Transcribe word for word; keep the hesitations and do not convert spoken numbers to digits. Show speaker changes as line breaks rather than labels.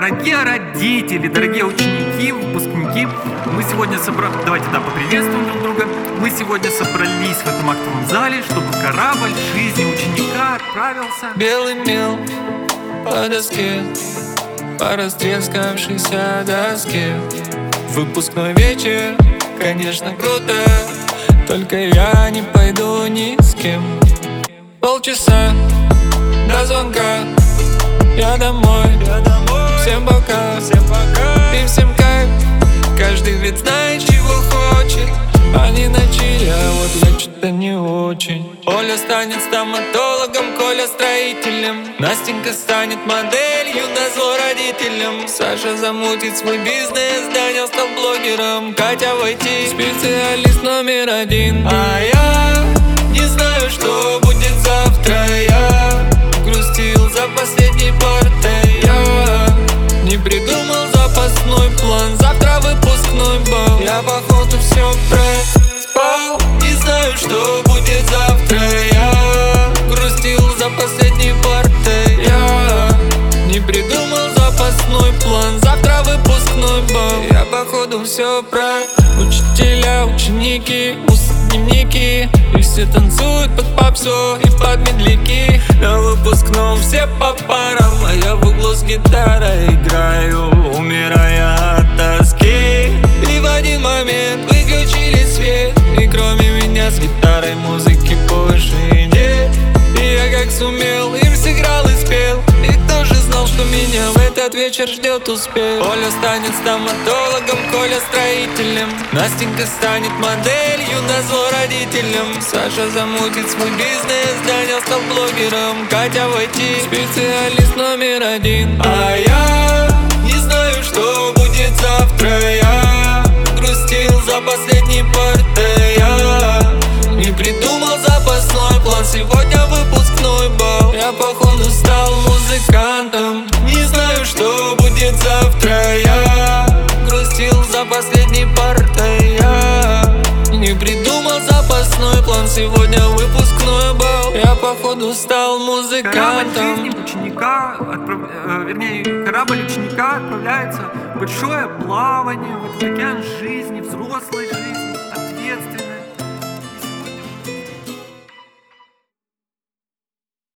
Дорогие родители, дорогие ученики, выпускники, мы сегодня собрались, давайте да, поприветствуем друг друга. Мы сегодня собрались в этом актовом зале, чтобы корабль жизни ученика отправился.
Белый мел по доске, по растрескавшейся доске. Выпускной вечер, конечно, круто, только я не пойду ни с кем. Полчаса до звонка, я домой, я домой. Всем пока, всем пока. И всем кайф, каждый ведь знает, чего хочет. Они начали, а вот я что-то не очень. Оля станет стоматологом, Коля строителем, Настенька станет моделью, назло родителям. Саша замутит свой бизнес, Даня стал блогером, Катя в ай ти специалист номер один. А я не знаю, что будет завтра. Я грустил за последней партой. Я не придумал запасной план, завтра выпускной бал. Я походу все проспал, не знаю, что будет завтра. Я грустил за последней партой. Я не придумал запасной план, завтра выпускной бал. Я походу все про учителя, ученики, дневники. И все танцуют под попсу и под медляки. На выпускном все по парам, а я в углу с гитарой играю, умирая от тоски. И в один момент выключили свет, и кроме меня с гитарой музыки больше нет. И я как сумел им сыграл и спел. И кто же знал, что меня в этот вечер ждет успех? Оля станет стоматологом, Коля строителем, Настенька станет моделью, назло родителям. Саша замутит свой бизнес, Даня стал блогером, Катя в ай ти специалист номер один. А я не знаю, что будет завтра. Я грустил за последней партой. Я не придумал запасной план, сегодня выпускной бал. Я походу стал музыкантом, не знаю, что будет завтра. Я грустил за последней партой. Я не придумал запасной план, сегодня выпускной бал. Я походу стал музыкантом.
Корабль жизни ученика, отправ... э, вернее, корабль ученика отправляется в большое плавание, в этот океан жизни, взрослой жизни, ответственности.